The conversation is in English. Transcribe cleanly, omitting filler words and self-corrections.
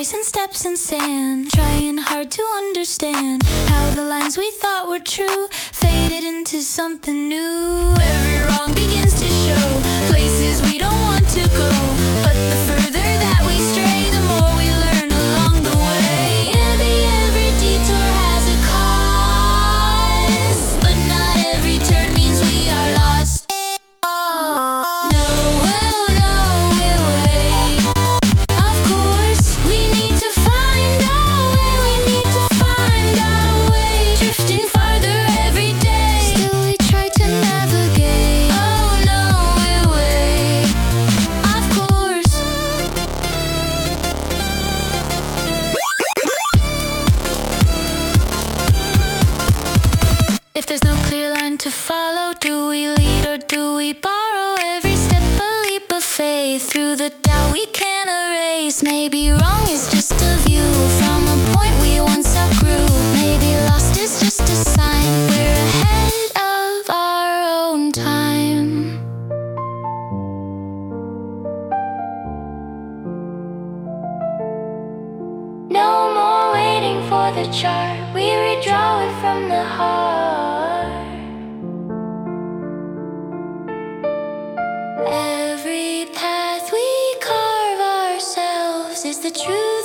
tracing steps in sand, trying hard to understand how the lines we thought were true faded into something new. Every wrong begins to show places we don't want to go, but the further that we stray, the more we learn along the way. Every detour has a cost, but not every turn means we are lost. No, no, we'll wait. Of course, we need to find our way. We need to find our way. Drifting farther every day, still we try to navigate. Oh no, we'll wait. Of course. If there's no clear line to follow, do we lead or do we borrow? Every step a leap of faith through the doubt we can't erase. Maybe wrong is just a view from a point we once outgrew. Maybe lost is just a sign we're ahead of our own time. No more waiting for the chart, we redraw it from the heart. Every path we carve ourselves is the truth.